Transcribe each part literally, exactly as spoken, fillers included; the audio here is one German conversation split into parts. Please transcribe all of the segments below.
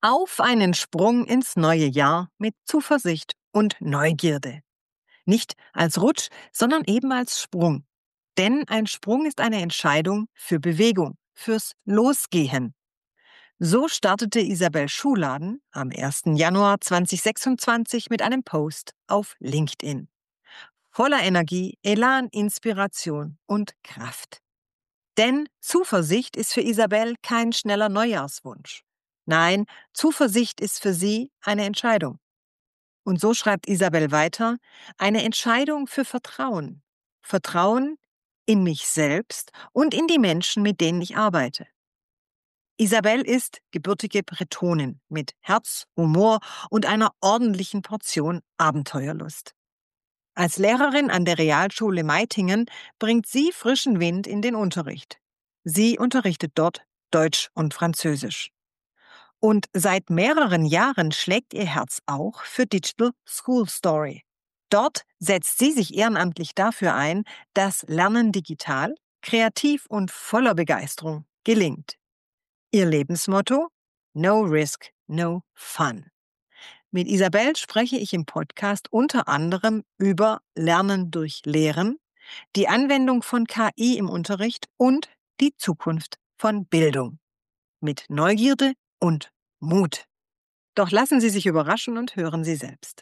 Auf einen Sprung ins neue Jahr mit Zuversicht und Neugierde. Nicht als Rutsch, sondern eben als Sprung. Denn ein Sprung ist eine Entscheidung für Bewegung, fürs Losgehen. So startete Isabel Schuhladen am ersten Januar zweitausendsechsundzwanzig mit einem Post auf LinkedIn. Voller Energie, Elan, Inspiration und Kraft. Denn Zuversicht ist für Isabel kein schneller Neujahrswunsch. Nein, Zuversicht ist für sie eine Entscheidung. Und so schreibt Isabel weiter, eine Entscheidung für Vertrauen. Vertrauen in mich selbst und in die Menschen, mit denen ich arbeite. Isabel ist gebürtige Bretonin mit Herz, Humor und einer ordentlichen Portion Abenteuerlust. Als Lehrerin an der Realschule Meitingen bringt sie frischen Wind in den Unterricht. Sie unterrichtet dort Deutsch und Französisch. Und seit mehreren Jahren schlägt ihr Herz auch für Digital School Story. Dort setzt sie sich ehrenamtlich dafür ein, dass Lernen digital, kreativ und voller Begeisterung gelingt. Ihr Lebensmotto? No risk, no fun. Mit Isabel spreche ich im Podcast unter anderem über Lernen durch Lehren, die Anwendung von K I im Unterricht und die Zukunft von Bildung. Mit Neugierde und Mut. Doch lassen Sie sich überraschen und hören Sie selbst.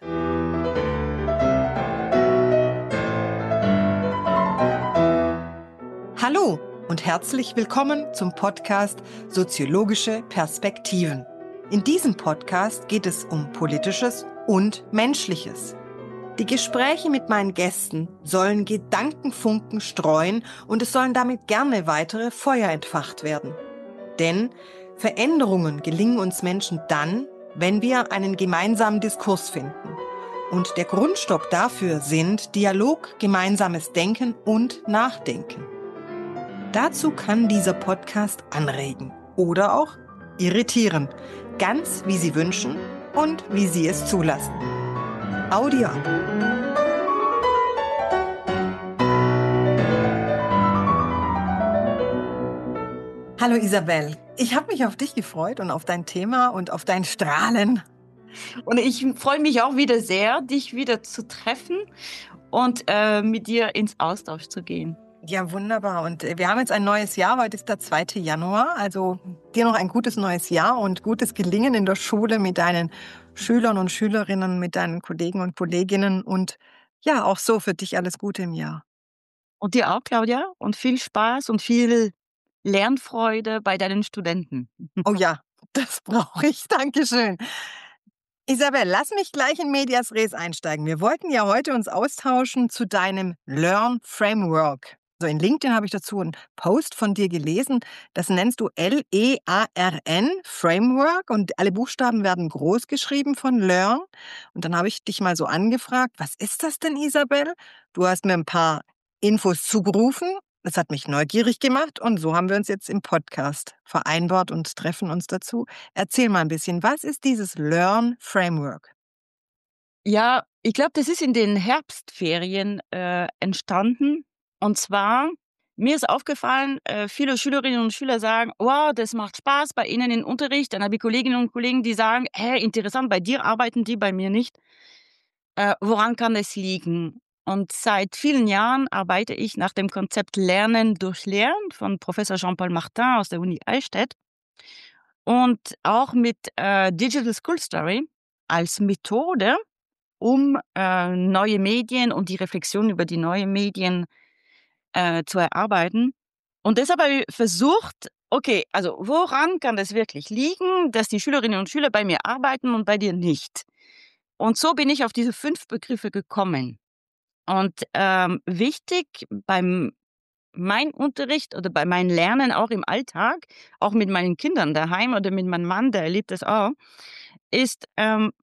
Hallo und herzlich willkommen zum Podcast Soziologische Perspektiven. In diesem Podcast geht es um Politisches und Menschliches. Die Gespräche mit meinen Gästen sollen Gedankenfunken streuen und es sollen damit gerne weitere Feuer entfacht werden. Denn Veränderungen gelingen uns Menschen dann, wenn wir einen gemeinsamen Diskurs finden. Und der Grundstock dafür sind Dialog, gemeinsames Denken und Nachdenken. Dazu kann dieser Podcast anregen oder auch irritieren, ganz wie Sie wünschen und wie Sie es zulassen. Audio ab. Hallo Isabel, ich habe mich auf dich gefreut und auf dein Thema und auf dein Strahlen. Und ich freue mich auch wieder sehr, dich wieder zu treffen und äh, mit dir ins Austausch zu gehen. Ja, wunderbar. Und wir haben jetzt ein neues Jahr. Heute ist der zweite Januar. Also dir noch ein gutes neues Jahr und gutes Gelingen in der Schule mit deinen Schülern und Schülerinnen, mit deinen Kollegen und Kolleginnen. Und ja, auch so für dich alles Gute im Jahr. Und dir auch, Claudia. Und viel Spaß und viel Lernfreude bei deinen Studenten. Oh ja, das brauche ich. Dankeschön. Isabel, lass mich gleich in Medias Res einsteigen. Wir wollten ja heute uns austauschen zu deinem Learn Framework. So in LinkedIn habe ich dazu einen Post von dir gelesen. Das nennst du L E A R N, Framework. Und alle Buchstaben werden groß geschrieben von Learn. Und dann habe ich dich mal so angefragt, was ist das denn, Isabel? Du hast mir ein paar Infos zugerufen. Das hat mich neugierig gemacht. Und so haben wir uns jetzt im Podcast vereinbart und treffen uns dazu. Erzähl mal ein bisschen, was ist dieses Learn Framework? Ja, ich glaube, das ist in den Herbstferien äh, entstanden. Und zwar, mir ist aufgefallen, äh, viele Schülerinnen und Schüler sagen, wow, das macht Spaß bei Ihnen im Unterricht. Dann habe ich Kolleginnen und Kollegen, die sagen, hey, interessant, bei dir arbeiten die, bei mir nicht. Äh, woran kann es liegen? Und seit vielen Jahren arbeite ich nach dem Konzept Lernen durch Lehren von Professor Jean-Paul Martin aus der Uni Eichstätt und auch mit äh, Digital School Story als Methode, um äh, neue Medien und die Reflexion über die neuen Medien äh, zu erarbeiten. Und deshalb habe ich versucht, okay, also woran kann das wirklich liegen, dass die Schülerinnen und Schüler bei mir arbeiten und bei dir nicht? Und so bin ich auf diese fünf Begriffe gekommen. Und ähm, wichtig beim mein Unterricht oder bei meinem Lernen auch im Alltag, auch mit meinen Kindern daheim oder mit meinem Mann, der erlebt das auch, ist, ähm,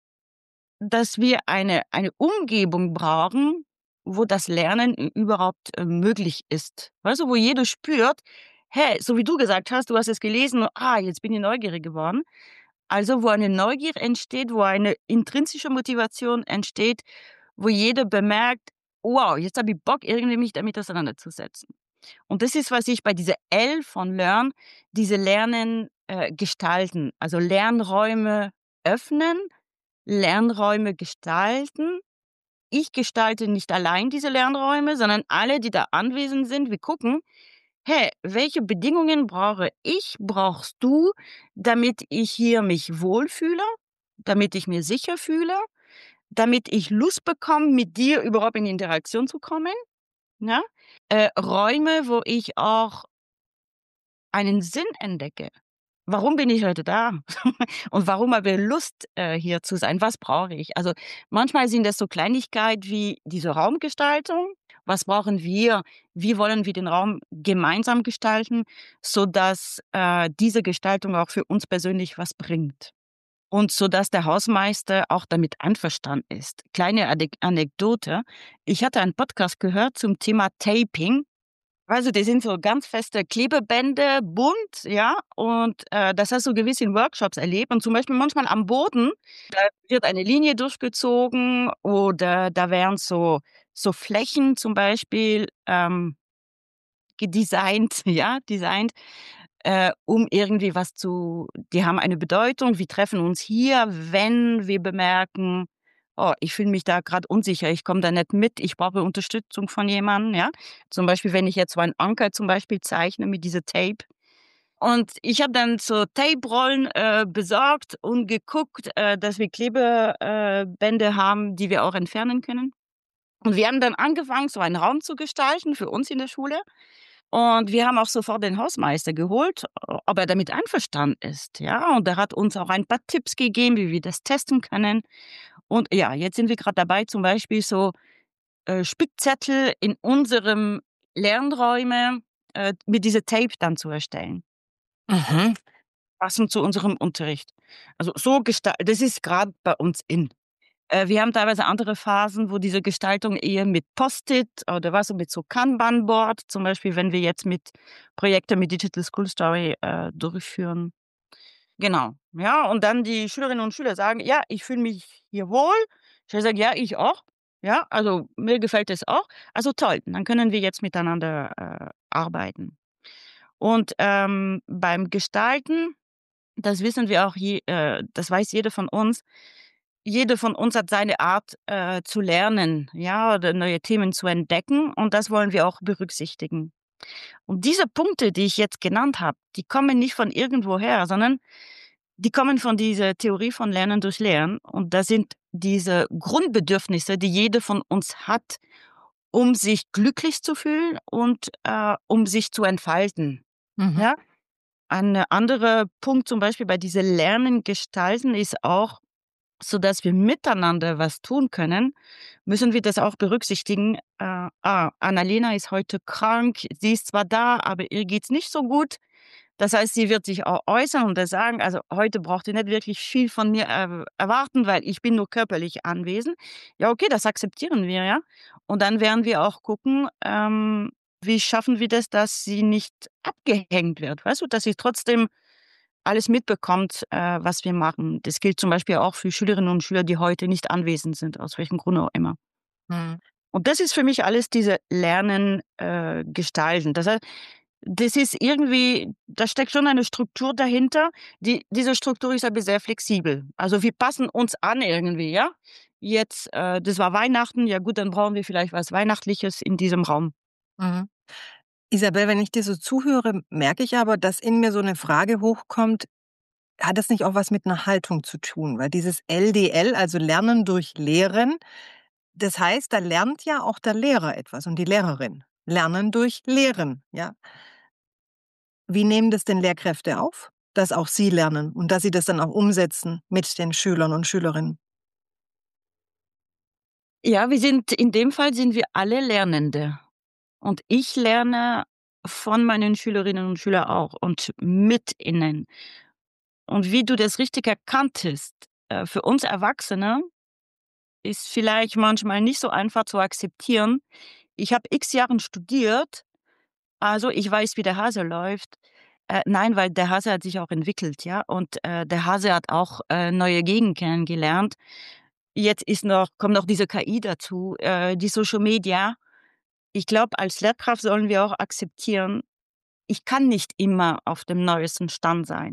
dass wir eine, eine Umgebung brauchen, wo das Lernen überhaupt äh, möglich ist. Weißt du, wo jeder spürt, hey, so wie du gesagt hast, du hast es gelesen, ah, jetzt bin ich neugierig geworden. Also wo eine Neugier entsteht, wo eine intrinsische Motivation entsteht, wo jeder bemerkt, wow, jetzt habe ich Bock, irgendwie mich damit auseinanderzusetzen. Und das ist, was ich bei dieser L von Learn, diese Lernen äh, gestalten. Also Lernräume öffnen, Lernräume gestalten. Ich gestalte nicht allein diese Lernräume, sondern alle, die da anwesend sind. Wir gucken: „Hey, welche Bedingungen brauche ich, brauchst du, damit ich hier mich wohlfühle, damit ich mir sicher fühle, damit ich Lust bekomme, mit dir überhaupt in Interaktion zu kommen?“ Ja? Äh, Räume, wo ich auch einen Sinn entdecke. Warum bin ich heute da? Und warum habe ich Lust, äh, hier zu sein? Was brauche ich? Also, manchmal sind das so Kleinigkeit wie diese Raumgestaltung. Was brauchen wir? Wie wollen wir den Raum gemeinsam gestalten, sodass, äh, diese Gestaltung auch für uns persönlich was bringt und sodass der Hausmeister auch damit einverstanden ist. Kleine Adek Anekdote: Ich hatte einen Podcast gehört zum Thema Taping. Also, das sind so ganz feste Klebebänder, bunt, ja, und, äh, das hast du gewiss in Workshops erlebt und zum Beispiel manchmal am Boden, da wird eine Linie durchgezogen oder da werden so so Flächen zum Beispiel, ähm, gedesignt, ja, designt, äh, um irgendwie was zu die haben eine Bedeutung. Wir treffen uns hier, wenn wir bemerken: „Oh, ich fühle mich da grad unsicher, ich komme da nicht mit, ich brauche Unterstützung von jemandem“, ja? Zum Beispiel, wenn ich jetzt so einen Anker zum Beispiel zeichne mit diese Tape. Und ich habe dann so Tape-Rollen, äh, besorgt und geguckt, äh, dass wir Klebe äh, Bänder haben, die wir auch entfernen können. Und wir haben dann angefangen, so einen Raum zu gestalten für uns in der Schule. Und wir haben auch sofort den Hausmeister geholt, o ob er damit einverstanden ist, ja? Und er hat uns auch ein paar Tipps gegeben, wie wir das testen können. Und ja, jetzt sind wir grad dabei, zum Beispiel so, äh, Spickzettel in unserem Lernräume, äh, mit dieser Tape dann zu erstellen. Mhm. Passend zu unserem Unterricht. Also, so gesta das ist grad bei uns in. Äh, wir haben teilweise andere Phasen, wo diese Gestaltung eher mit Post-it oder weißt du, mit so Kanban-Board, zum Beispiel, wenn wir jetzt mit Projekte mit Digital School Story, äh, durchführen. Genau, ja, und dann die Schülerinnen und Schüler sagen: „Ja, ich fühle mich hier wohl.“ Ich sage: „Ja, ich auch. Ja, also, mir gefällt es auch. Also toll, dann können wir jetzt miteinander, äh, arbeiten.“ Und, ähm, beim Gestalten, das wissen wir auch je äh, das weiß jeder von uns. Jeder von uns hat seine Art, äh, zu lernen, ja, oder neue Themen zu entdecken und das wollen wir auch berücksichtigen. Und diese Punkte, die ich jetzt genannt habe, die kommen nicht von irgendwoher, sondern die kommen von dieser Theorie von Lernen durch Lehren. Und das sind diese Grundbedürfnisse, die jeder von uns hat, um sich glücklich zu fühlen und, äh, um sich zu entfalten, Mhm. ja? Ein anderer Punkt zum Beispiel bei diese Lernen gestalten ist auch, sodass wir miteinander was tun können, müssen wir das auch berücksichtigen. Äh, ah, Annalena ist heute krank. Sie ist zwar da, aber ihr geht's nicht so gut. Das heißt, sie wird sich auch äußern und ihr sagen: „Also, heute braucht ihr nicht wirklich viel von mir, äh, erwarten, weil ich bin nur körperlich anwesend.“ Ja, okay, das akzeptieren wir, ja? Und dann werden wir auch gucken, ähm, wie schaffen wir das, dass sie nicht abgehängt wird, weißt du? Dass sie trotzdem alles mitbekommt, äh, was wir machen. Das gilt zum Beispiel auch für Schülerinnen und Schüler, die heute nicht anwesend sind, aus welchem Grund auch immer. Mhm. Und das ist für mich alles diese Lernen, äh, gestalten. Das hei das ist irgendwie da steckt schon eine Struktur dahinter. Die diese Struktur ist aber sehr flexibel. Also, wir passen uns an irgendwie, ja? Jetzt, äh, das war Weihnachten, ja gut, dann brauchen wir vielleicht was Weihnachtliches in diesem Raum. Mhm. Isabel, wenn ich dir so zuhöre, merke ich aber, dass in mir so 'ne Frage hochkommt: Hat das nicht auch was mit 'ner Haltung zu tun? Weil dieses L D L, also Lernen durch Lehren, das heißt, da lernt ja auch der Lehrer etwas und die Lehrerin. Lernen durch Lehren, ja? Wie nehmen das denn Lehrkräfte auf, dass auch sie lernen und dass sie das dann auch umsetzen mit den Schülern und Schülerinnen? Ja, wir sind in dem Fall sind wir alle Lernende. Und ich lerne von meinen Schülerinnen und Schüler auch und mit ihnen. Und wie du das richtig erkanntest, äh, für uns Erwachsene ist vielleicht manchmal nicht so einfach zu akzeptieren. Ich habe X Jahren studiert, also ich weiß, wie der Hase läuft. Äh, nein, weil der Hase hat sich auch entwickelt, ja? Und, äh, der Hase hat auch, äh, neue Gegenden kennengelernt. Jetzt ist noch kommt noch diese K I dazu, äh, die Social Media. Ich glaube, als Lehrkraft sollen wir auch akzeptieren, ich kann nicht immer auf dem neuesten Stand sein.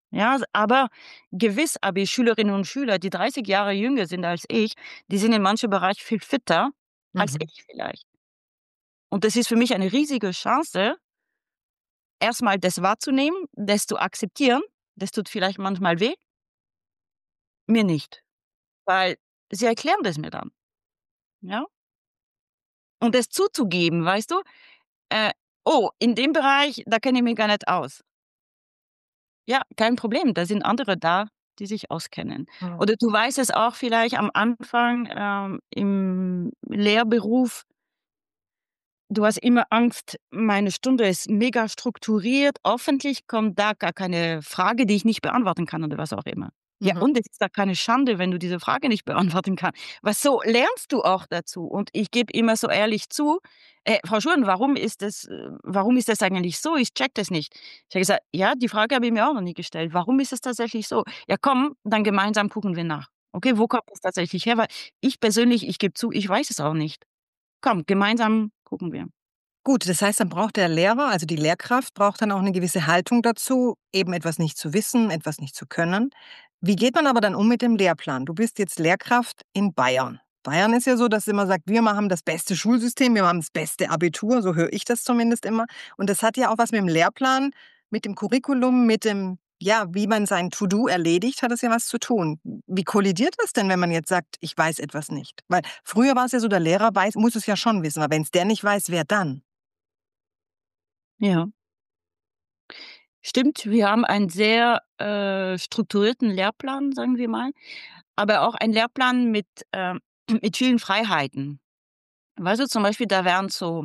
Ja, s aber gewiss habe ich Schülerinnen und Schüler, die dreißig Jahre jünger sind als ich, die sind in manchen Bereich viel fitter als Mhm. ich vielleicht. Und das ist für mich eine riesige Chance erst mal das wahrzunehmen, das zu akzeptieren. Das tut vielleicht manchmal weh. Mir nicht, weil sie erklären das mir dann, ja? Und das zuzugeben, weißt du? Äh: „Oh, in dem Bereich, da kenne ich mich gar nicht aus.“ Ja, kein Problem, da sind andere da, die sich auskennen. Mhm. Oder du weißt es auch vielleicht am Anfang, ähm, im Lehrberuf du hast immer Angst, meine Stunde ist mega strukturiert. Hoffentlich kommt da gar keine Frage, die ich nicht beantworten kann oder was auch immer. Ja, Mhm. und es ist da keine Schande, wenn du diese Frage nicht beantworten kann. Weil so lernst du auch dazu. Und ich gebe immer so ehrlich zu: „Äh, Frau Schulen, warum ist das äh, warum ist das eigentlich so? Ich checke das nicht.“ Ich habe gesagt: „Ja, die Frage habe ich mir auch noch nie gestellt. Warum ist es tatsächlich so?“ „Ja, komm, dann gemeinsam gucken wir nach. Okay, wo kommt das tatsächlich her?“ Weil ich persönlich, ich gebe zu, ich weiß es auch nicht. Komm, gemeinsam gucken wir. Gut, das heißt, dann braucht der Lehrer, also die Lehrkraft, braucht dann auch eine gewisse Haltung dazu, eben etwas nicht zu wissen, etwas nicht zu können. Wie geht man aber dann um mit dem Lehrplan? Du bist jetzt Lehrkraft in Bayern. Bayern ist ja so, dass immer sagt: „Wir machen das beste Schulsystem, wir haben das beste Abitur“, so höre ich das zumindest immer. Und das hat ja auch was mit dem Lehrplan, mit dem Curriculum, mit dem ja, wie man sein To-do erledigt, hat das ja was zu tun. Wie kollidiert das denn, wenn man jetzt sagt: „Ich weiß etwas nicht?“ Weil früher war es ja so, der Lehrer weiß muss es ja schon wissen, aber wenn's der nicht weiß, wer dann? Ja. Stimmt, wir haben einen sehr, äh, strukturierten Lehrplan, sagen wir mal, aber auch einen Lehrplan mit, ähm mit vielen Freiheiten. Weißt du, zum Beispiel, da werden so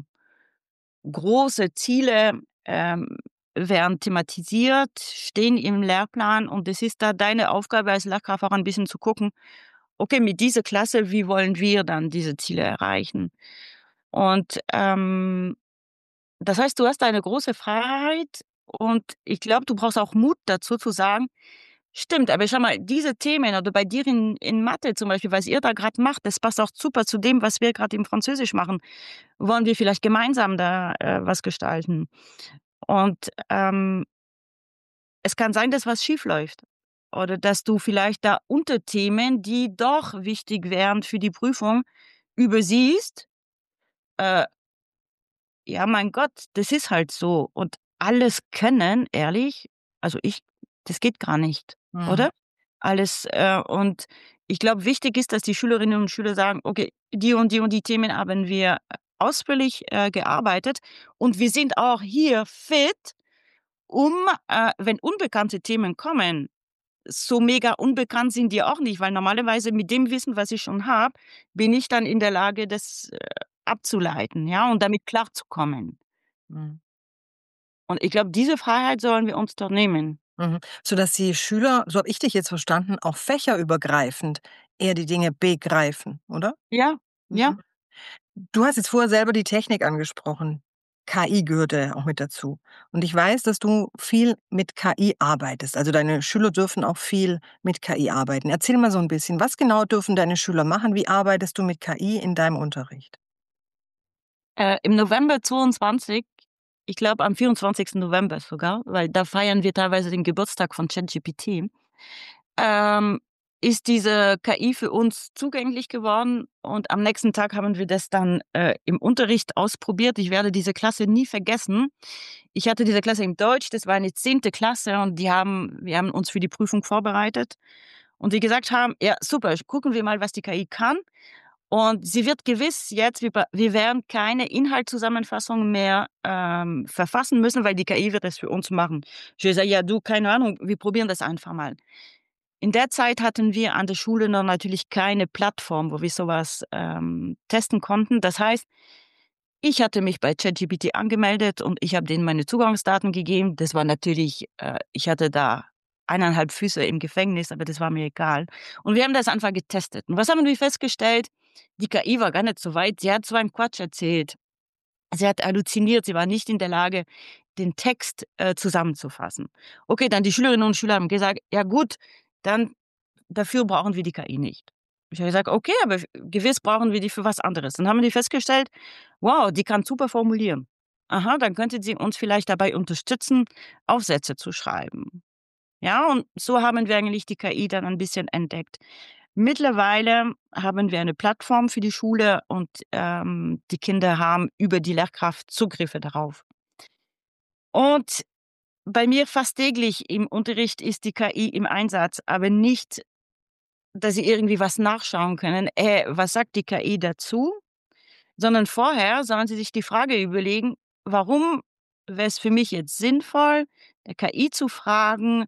große Ziele, ähm, werden thematisiert, stehen im Lehrplan und es ist da deine Aufgabe als Lehrkraft auch ein bisschen zu gucken: „Okay, mit dieser Klasse, wie wollen wir dann diese Ziele erreichen?“ Und, ähm, das heißt, du hast da eine große Freiheit und ich glaube, du brauchst auch Mut dazu zu sagen: „Stimmt, aber schau mal, diese Themen oder bei dir in in Mathe zum Beispiel, was ihr da grad macht, das passt auch super zu dem, was wir grad im Französisch machen. Wollen wir vielleicht gemeinsam da, äh, was gestalten?“ Und, ähm es kann sein, dass was schiefläuft oder dass du vielleicht da Unterthemen, die doch wichtig wären für die Prüfung, übersiehst. Äh Ja, mein Gott, das ist halt so. Und alles können, ehrlich, also ich das geht gar nicht, Mhm. oder? Alles, äh und ich glaube, wichtig ist, dass die Schülerinnen und Schüler sagen: „Okay, die und die und die Themen haben wir ausführlich, äh, gearbeitet und wir sind auch hier fit, um, äh, wenn unbekannte Themen kommen“ so mega unbekannt sind die auch nicht, weil normalerweise mit dem Wissen, was ich schon habe, bin ich dann in der Lage, das, äh, abzuleiten, ja, und damit klarzukommen. Mhm. Und ich glaube, diese Freiheit sollen wir uns doch nehmen. Mhm. Sodass die Schüler, so habe ich dich jetzt verstanden, auch fächerübergreifend eher die Dinge begreifen, oder? Ja, ja. Mhm. Du hast jetzt vorher selber die Technik angesprochen. K I gehört ja auch mit dazu. Und ich weiß, dass du viel mit K I arbeitest. Also deine Schüler dürfen auch viel mit K I arbeiten. Erzähl mal so 'n bisschen, was genau dürfen deine Schüler machen? Wie arbeitest du mit K I in deinem Unterricht? Äh, im November zweiundzwanzig, ich glaube am vierundzwanzigsten November sogar, weil da feiern wir teilweise den Geburtstag von ChatGPT, ähm, ist diese K I für uns zugänglich geworden und am nächsten Tag haben wir das dann, äh, im Unterricht ausprobiert. Ich werde diese Klasse nie vergessen. Ich hatte diese Klasse in Deutsch, das war eine zehnte Klasse und die haben wir haben uns für die Prüfung vorbereitet und die gesagt haben: „Ja, super, gucken wir mal, was die K I kann.“ Und sie wird gewiss jetzt wir be wir werden keine Inhaltszusammenfassung mehr, ähm, verfassen müssen, weil die K I wird das für uns machen. Ich habe gesagt: „Ja, du, keine Ahnung, wir probieren das einfach mal.“ In der Zeit hatten wir an der Schule noch natürlich keine Plattform, wo wir so was, ähm, testen konnten. Das heißt, ich hatte mich bei ChatGPT angemeldet und ich habe denen meine Zugangsdaten gegeben. Das war natürlich äh, ich hatte da eineinhalb Füße im Gefängnis, aber das war mir egal. Und wir haben das einfach getestet. Und was haben wir festgestellt? Die K I war gar nicht so weit. Sie hat zwar 'n Quatsch erzählt. Sie hat halluziniert, sie war nicht in der Lage, den Text, äh, zusammenzufassen. Okay, dann die Schülerinnen und Schüler haben gesagt: „Ja gut, dann dafür brauchen wir die K I nicht.“ Ich habe gesagt: „Okay, aber f gewiss brauchen wir die für was anderes.“ Dann haben die festgestellt: „Wow, die kann super formulieren. Aha, dann könnte sie uns vielleicht dabei unterstützen, Aufsätze zu schreiben.“ Ja, und so haben wir eigentlich die K I dann ein bisschen entdeckt. Mittlerweile haben wir eine Plattform für die Schule und, ähm, die Kinder haben über die Lehrkraft Zugriffe darauf. Und bei mir fast täglich im Unterricht ist die K I im Einsatz, aber nicht, dass sie irgendwie was nachschauen können: „Äh, was sagt die K I dazu?" Sondern vorher sollen sie sich die Frage überlegen: „Warum wäre es für mich jetzt sinnvoll, der K I zu fragen,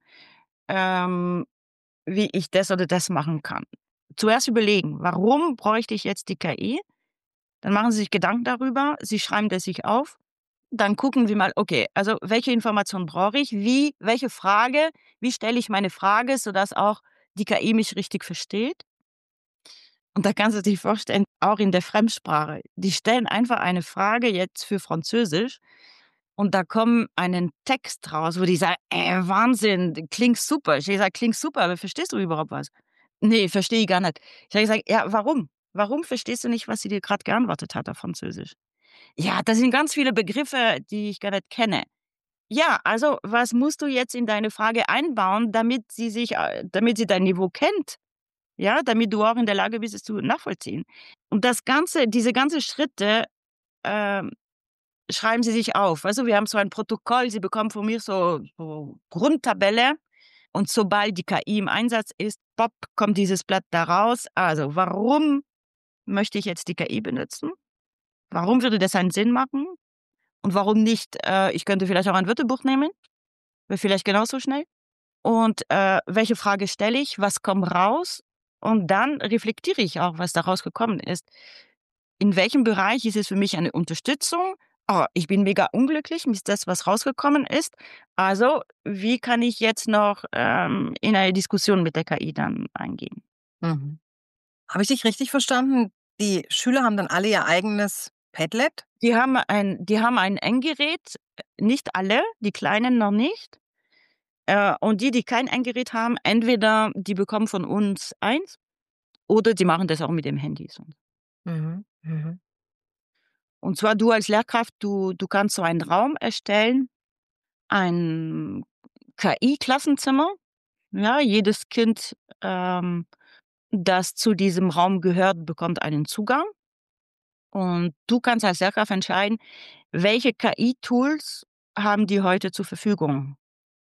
ähm, wie ich das oder das machen kann?" Zuerst überlegen: „Warum bräuchte ich jetzt die K I?" Dann machen sie sich Gedanken darüber, sie schreiben das sich auf. Dann gucken wir mal, okay, also welche Informationen brauche ich? Wie welche Frage wie stelle ich meine Frage, sodass auch die K I mich richtig versteht? Und da kannst du dir vorstellen, auch in der Fremdsprache, die stellen einfach eine Frage jetzt für Französisch und da kommt einen Text raus, wo die sagen: „Äh, Wahnsinn, klingt super." Ich sage: „Klingt super, aber verstehst du überhaupt was?" „Ne, verstehe ich gar nicht." Ich habe gesagt: „Ja, warum? Warum verstehst du nicht, was sie dir grad geantwortet hat auf Französisch?" „Ja, da sind ganz viele Begriffe, die ich gar nicht kenne." „Ja, also, was musst du jetzt in deine Frage einbauen, damit sie sich äh, damit sie dein Niveau kennt, ja, damit du auch in der Lage bist, es zu nachvollziehen?" Und das Ganze diese ganze Schritte, ähm, schreiben sie sich auf. Also, wir haben so ein Protokoll, sie bekommen von mir so so Grundtabelle und sobald die K I im Einsatz ist, pop, kommt dieses Blatt da raus. Also, warum möchte ich jetzt die K I benutzen? Warum würde das einen Sinn machen? Und warum nicht, äh, ich könnte vielleicht auch ein Wörterbuch nehmen, wäre vielleicht genauso schnell. Und, äh, welche Frage stelle ich? Was kommt raus? Und dann reflektiere ich auch, was daraus gekommen ist. In welchem Bereich ist es für mich eine Unterstützung? Oh, ich bin mega unglücklich mit das, was rausgekommen ist. Also, wie kann ich jetzt noch, ähm, in eine Diskussion mit der K I dann eingehen? Mhm. Habe ich dich richtig verstanden? Die Schüler haben dann alle ihr eigenes Padlet? Die haben ein die haben ein Endgerät, äh, nicht alle, die Kleinen noch nicht. Äh, und die, die kein Endgerät haben, entweder die bekommen von uns eins oder die machen das auch mit dem Handy so. Mhm, mhm. Und zwar du als Lehrkraft, du du kannst so einen Raum erstellen, ein K I-Klassenzimmer. Ja, jedes Kind, ähm, das zu diesem Raum gehört, bekommt einen Zugang. Und du kannst als Lehrkraft entscheiden, welche K I-Tools haben die heute zur Verfügung.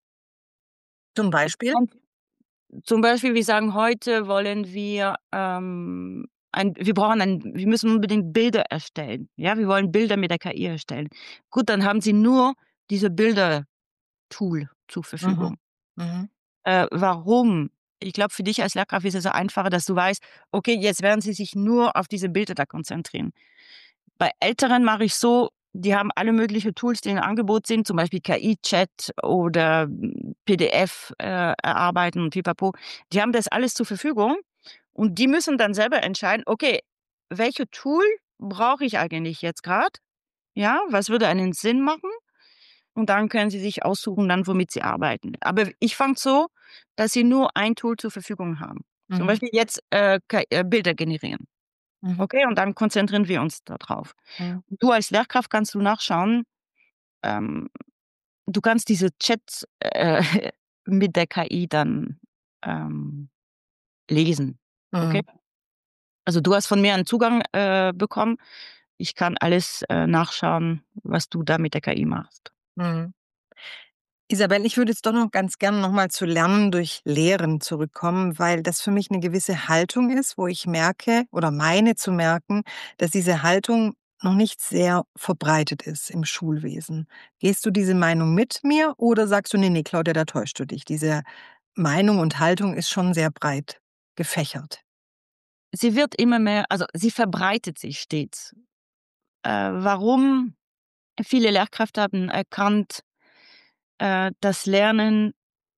Zum Beispiel? Zum Beispiel, wir sagen, heute wollen wir, ähm, ein wir brauchen ein wir müssen unbedingt Bilder erstellen. Ja, wir wollen Bilder mit der K I erstellen. Gut, dann haben sie nur diese Bilder-Tool zur Mhm, Verfügung. mhm, Äh, warum? Ich glaube, für dich als Lehrkraft ist es so einfacher, dass du weißt: „Okay, jetzt werden sie sich nur auf diese Bilder da konzentrieren." Bei Älteren mache ich so, die haben alle mögliche Tools, die im Angebot sind, zum Beispiel K I-Chat oder, hm, P D F, äh, erarbeiten und pipapo. Die haben das alles zur Verfügung und die müssen dann selber entscheiden: „Okay, welche Tool brauche ich eigentlich jetzt grad? Ja, was würde einen Sinn machen?" Und dann können sie sich aussuchen dann, womit sie arbeiten. Aber ich fange so, dass sie nur ein Tool zur Verfügung haben. Zum mhm, Beispiel jetzt, äh, K äh, Bilder generieren. mhm, Okay, und dann konzentrieren wir uns da drauf. mhm, Du als Lehrkraft kannst du nachschauen, ähm, du kannst diese Chats, äh, mit der K I dann, ähm, lesen, okay? mhm, Also, du hast von mir einen Zugang, äh, bekommen. Ich kann alles, äh, nachschauen, was du da mit der K I machst. mhm. Isabel, ich würde jetzt doch noch ganz gerne noch mal zu Lernen durch Lehren zurückkommen, weil das für mich eine gewisse Haltung ist, wo ich merke oder meine zu merken, dass diese Haltung noch nicht sehr verbreitet ist im Schulwesen. Gehst du diese Meinung mit mir oder sagst du: „Ne, ne, Claudia, da täuschst du dich?“ Diese Meinung und Haltung ist schon sehr breit gefächert. Sie wird immer mehr also, sie verbreitet sich stets. Äh, warum? Viele Lehrkräfte haben erkannt, äh, dass Lernen,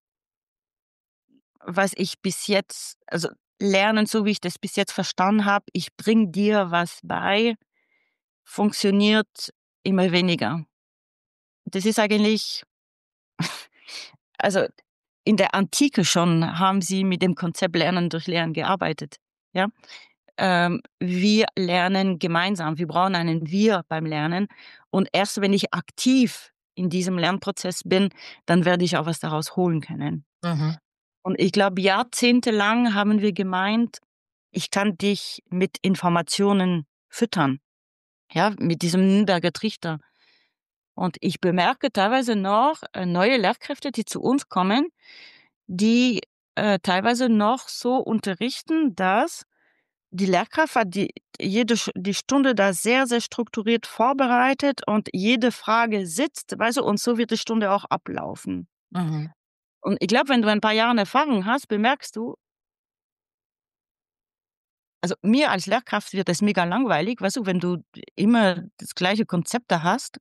was ich bis jetzt also, Lernen, so wie ich das bis jetzt verstanden habe, ich bringe dir was bei, funktioniert immer weniger. Das ist eigentlich also, in der Antike schon haben sie mit dem Konzept Lernen durch Lernen gearbeitet, ja? Ähm, wir lernen gemeinsam. Wir brauchen einen Wir beim Lernen. Und erst wenn ich aktiv in diesem Lernprozess bin, dann werde ich auch was daraus holen können. Mhm. Und ich glaube, jahrzehntelang haben wir gemeint, ich kann dich mit Informationen füttern, ja, mit diesem Nürnberger Trichter. Und ich bemerke teilweise noch äh, neue Lehrkräfte, die zu uns kommen, die äh, teilweise noch so unterrichten, dass die Lehrkraft hat die jede Sch die Stunde da sehr, sehr strukturiert vorbereitet und jede Frage sitzt, weißt du, und so wird die Stunde auch ablaufen. Mhm. Und ich glaube, wenn du ein paar Jahre Erfahrung hast, bemerkst du, also mir als Lehrkraft wird das mega langweilig, weißt du, wenn du immer das gleiche Konzept da hast.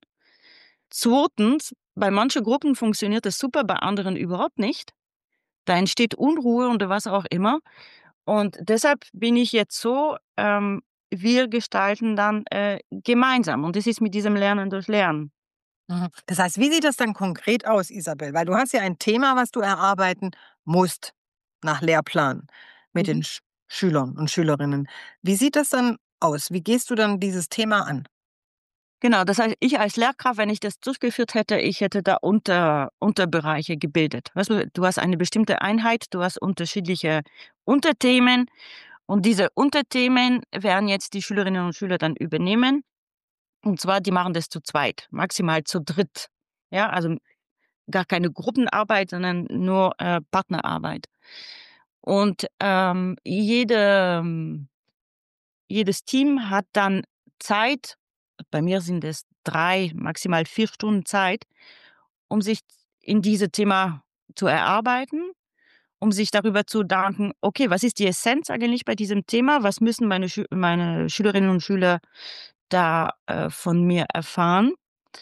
Zweitens, bei manchen Gruppen funktioniert das super, bei anderen überhaupt nicht. Da entsteht Unruhe und was auch immer. Und deshalb bin ich jetzt so, ähm, wir gestalten dann äh, gemeinsam. Und das ist mit diesem Lernen durch Lernen. Mhm. Das heißt, wie sieht das dann konkret aus, Isabel? Weil du hast ja ein Thema, was du erarbeiten musst nach Lehrplan mit Mhm. den Sch Schülern und Schülerinnen. Wie sieht das dann aus? Wie gehst du dann dieses Thema an? Genau, das heißt, ich als Lehrkraft, wenn ich das durchgeführt hätte, ich hätte da Unter Unterbereiche gebildet. Weißt du, du hast eine bestimmte Einheit, du hast unterschiedliche Unterthemen und diese Unterthemen werden jetzt die Schülerinnen und Schüler dann übernehmen. Und zwar, die machen das zu zweit, maximal zu dritt. Ja, also gar keine Gruppenarbeit, sondern nur äh, Partnerarbeit. Und ähm, jede, ähm, jedes Team hat dann Zeit, bei mir sind es drei, maximal vier Stunden Zeit, um sich in diese Thema zu erarbeiten, um sich darüber zu danken, okay, was ist die Essenz eigentlich bei diesem Thema? Was müssen meine, Schü meine Schülerinnen und Schüler da äh, von mir erfahren?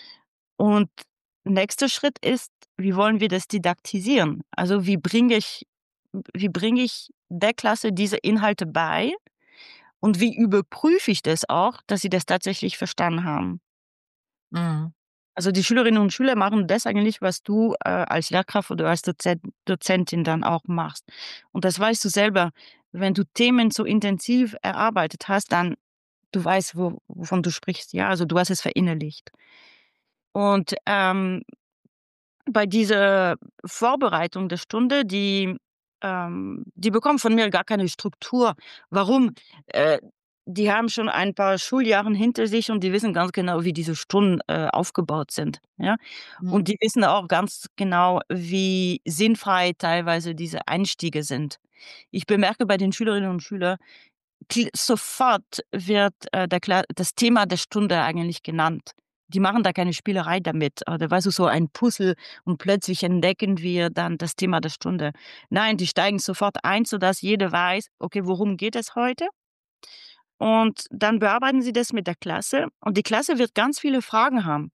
Und nächster Schritt ist, wie wollen wir das didaktisieren? Also wie bringe ich, wie bringe ich der Klasse diese Inhalte bei und wie überprüfe ich das auch, dass sie das tatsächlich verstanden haben? Mhm. Also die Schülerinnen und Schüler machen das eigentlich, was du äh, als Lehrkraft oder als Dozent, Dozentin dann auch machst. Und das weißt du selber, wenn du Themen so intensiv erarbeitet hast, dann du weißt, wo, wovon du sprichst, ja, also du hast es verinnerlicht. Und ähm, bei dieser Vorbereitung der Stunde, die ähm, die bekommen von mir gar keine Struktur. Warum? Äh, die haben schon ein paar Schuljahren hinter sich und die wissen ganz genau, wie diese Stunden äh, aufgebaut sind, ja? Mhm. Und die wissen auch ganz genau, wie sinnfrei teilweise diese Einstiege sind. Ich bemerke bei den Schülerinnen und Schülern, Kl sofort wird, äh, der Kla das Thema der Stunde eigentlich genannt. Die machen da keine Spielerei damit oder weißt du, so ein Puzzle und plötzlich entdecken wir dann das Thema der Stunde. Nein, die steigen sofort ein, sodass jeder weiß: „Okay, worum geht es heute?“ Und dann bearbeiten sie das mit der Klasse und die Klasse wird ganz viele Fragen haben.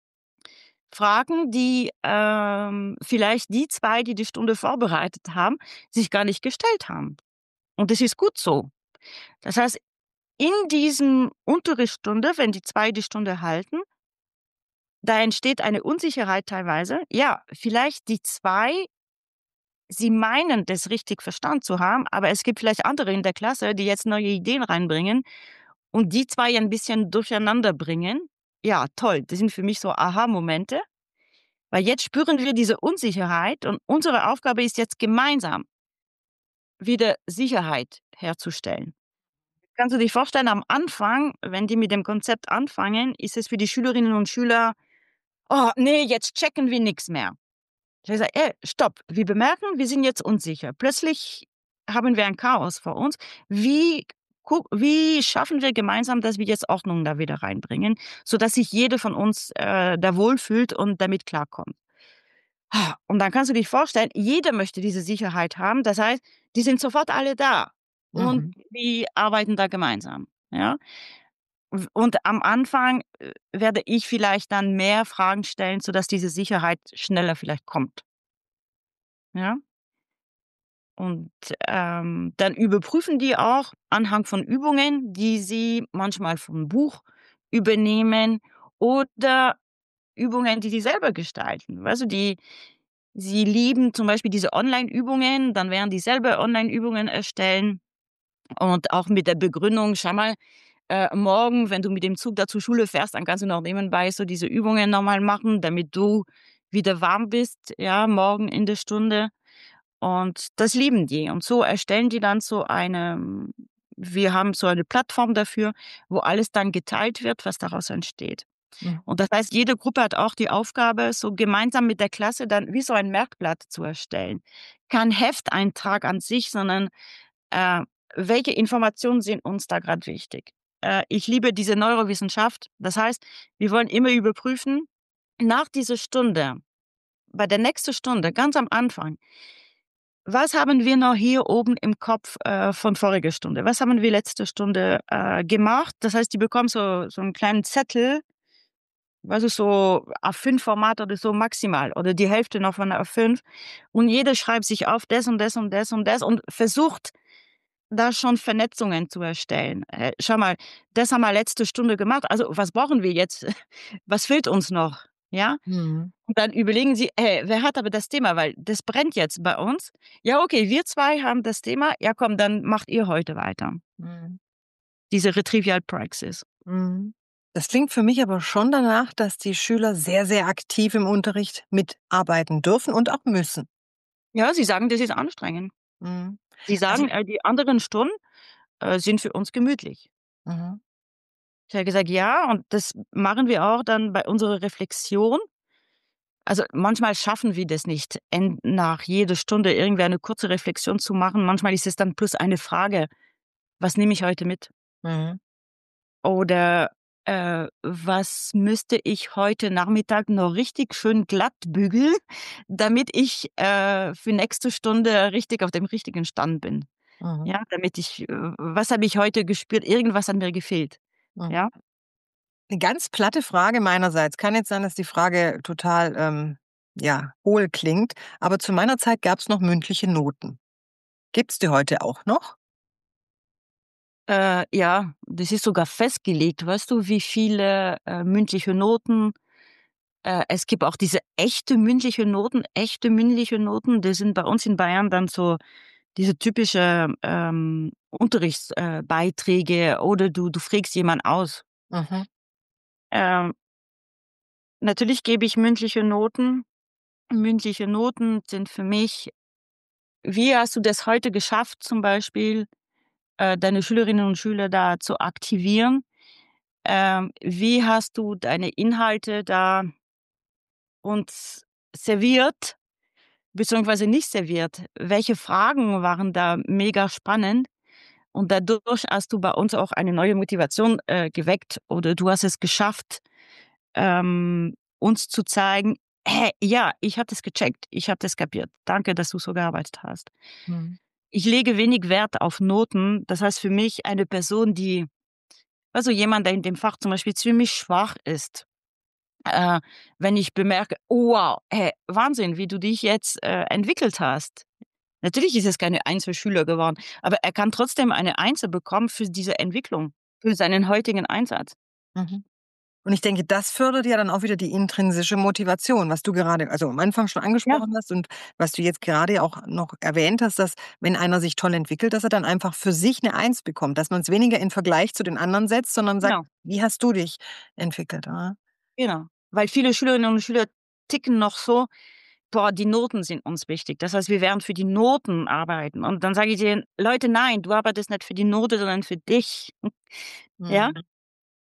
Fragen, die, ähm, vielleicht die zwei, die die Stunde vorbereitet haben, sich gar nicht gestellt haben. Und das ist gut so. Das heißt, in diesem Unterrichtsstunde, wenn die zwei die Stunde halten, da entsteht eine Unsicherheit teilweise. Ja, vielleicht die zwei, sie meinen, das richtig verstanden zu haben, aber es gibt vielleicht andere in der Klasse, die jetzt neue Ideen reinbringen und die zwei ein bisschen durcheinander bringen. Ja, toll. Das sind für mich so Aha-Momente, weil jetzt spüren wir diese Unsicherheit und unsere Aufgabe ist jetzt gemeinsam wieder Sicherheit herzustellen. Kannst du dich vorstellen, am Anfang, wenn die mit dem Konzept anfangen, ist es für die Schülerinnen und Schüler: „Oh ne, jetzt checken wir nix mehr.“ Ich habe gesagt: „Ey, stopp, wir bemerken, wir sind jetzt unsicher. Plötzlich haben wir ein Chaos vor uns. Wie gu wie schaffen wir gemeinsam, dass wir jetzt Ordnung da wieder reinbringen, sodass sich jede von uns, äh, da wohlfühlt und damit klarkommt?“ Ah, und dann kannst du dich vorstellen, jeder möchte diese Sicherheit haben. Das heißt, die sind sofort alle da und Mhm. die arbeiten da gemeinsam, ja? W und am Anfang, äh, werde ich vielleicht dann mehr Fragen stellen, sodass diese Sicherheit schneller vielleicht kommt, ja? Und, ähm, dann überprüfen die auch anhand von Übungen, die sie manchmal vom Buch übernehmen oder Übungen, die sie selber gestalten. Weißt du, die sie lieben zum Beispiel diese Online-Übungen, dann werden die selber Online-Übungen erstellen und auch mit der Begründung: „Schau mal, äh, morgen, wenn du mit dem Zug da zur Schule fährst, dann kannst du noch nebenbei so diese Übungen noch mal machen, damit du wieder warm bist, ja, morgen in der Stunde.“ Und das lieben die. Und so erstellen die dann so eine wir haben so eine Plattform dafür, wo alles dann geteilt wird, was daraus entsteht. Mhm. Und das heißt, jede Gruppe hat auch die Aufgabe, so gemeinsam mit der Klasse dann wie so ein Merkblatt zu erstellen. Kein Hefteintrag an sich, sondern, äh, welche Informationen sind uns da grad wichtig? Äh, ich liebe diese Neurowissenschaft. Das heißt, wir wollen immer überprüfen, nach dieser Stunde, bei der nächsten Stunde, ganz am Anfang, was haben wir noch hier oben im Kopf, äh, von voriger Stunde? Was haben wir letzte Stunde, äh, gemacht? Das heißt, die bekommen so so 'n kleinen Zettel, weißt du, so A fünf Format oder so maximal oder die Hälfte noch von A fünf. Und jeder schreibt sich auf das und das und das und das und versucht, da schon Vernetzungen zu erstellen. Äh, schau mal, das haben wir letzte Stunde gemacht. Also, was brauchen wir jetzt? Was fehlt uns noch? Ja? Mhm. Und dann überlegen sie: „Äh, wer hat aber das Thema, weil das brennt jetzt bei uns. Ja, okay, wir zwei haben das Thema. Ja, komm, dann macht ihr heute weiter.“ Mhm. Diese Retrieval Praxis. Mhm. Das klingt für mich aber schon danach, dass die Schüler sehr, sehr aktiv im Unterricht mitarbeiten dürfen und auch müssen. Ja, sie sagen, das ist anstrengend. Mhm. Sie Also sagen, äh, die anderen Stunden, äh, sind für uns gemütlich. mhm. Ich habe gesagt: „Ja, und das machen wir auch dann bei unserer Reflexion.“ Also, manchmal schaffen wir das nicht, en nach jeder Stunde irgendwie eine kurze Reflexion zu machen. Manchmal ist es dann plus eine Frage: „Was nehme ich heute mit?“ Mhm. Oder, äh: „Was müsste ich heute Nachmittag noch richtig schön glatt bügeln, damit ich, äh, für nächste Stunde richtig auf dem richtigen Stand bin?“ Mhm. Ja, damit ich äh, was habe ich heute gespürt? Irgendwas hat mir gefehlt. Mhm. Ja? 'Ne ganz platte Frage meinerseits. Kann jetzt sein, dass die Frage total, ähm, ja, hohl klingt, aber zu meiner Zeit gab's noch mündliche Noten. Gibt's die heute auch noch? Äh, ja, das ist sogar festgelegt. Weißt du, wie viele, äh, mündliche Noten äh, es gibt auch diese echte mündliche Noten. Echte mündliche Noten, die sind bei uns in Bayern dann so diese typische, ähm, Unterrichtsbeiträge äh, Beiträge oder du du frägst jemand aus. Mhm. Ähm, natürlich gebe ich mündliche Noten. Mündliche Noten sind für mich: Wie hast du das heute geschafft, zum Beispiel, äh, deine Schülerinnen und Schüler da zu aktivieren? Ähm, wie hast du deine Inhalte da uns serviert, beziehungsweise nicht serviert? Welche Fragen waren da mega spannend? Und dadurch hast du bei uns auch eine neue Motivation, äh, geweckt oder du hast es geschafft, ähm, uns zu zeigen: „Hey, ja, ich habe das gecheckt. Ich habe das kapiert. Danke, dass du so gearbeitet hast.“ Mhm. Ich lege wenig Wert auf Noten. Das heißt für mich eine Person, die also jemand, der in dem Fach zum Beispiel ziemlich schwach ist, äh, wenn ich bemerke: „Oh wow, hey, Wahnsinn, wie du dich jetzt, äh, entwickelt hast.“ Natürlich ist es keine Eins für Schüler geworden, aber er kann trotzdem eine Eins bekommen für diese Entwicklung, für seinen heutigen Einsatz. Mhm. Und ich denke, das fördert ja dann auch wieder die intrinsische Motivation, was du gerade also am Anfang schon Ja, angesprochen hast und was du jetzt gerade auch noch erwähnt hast, dass wenn einer sich toll entwickelt, dass er dann einfach für sich 'ne Eins bekommt, dass man's weniger in Vergleich zu den anderen setzt, sondern sagt: genau, „Wie hast du dich entwickelt?“ Ah. genau. Weil viele Schülerinnen und Schüler ticken noch so: „Boah, die Noten sind uns wichtig. Das heißt, wir werden für die Noten arbeiten.“ Und dann sage ich denen: „Leute, nein, du arbeitest nicht für die Note, sondern für dich.“ Ja? Mhm.